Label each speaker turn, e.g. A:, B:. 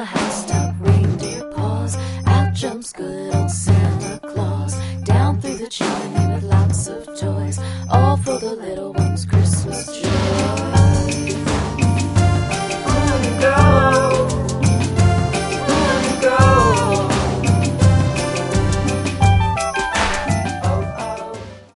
A: the housetop, reindeer paws. Out jumps good old Santa Claus, down through the chimney with lots of toys, all for the little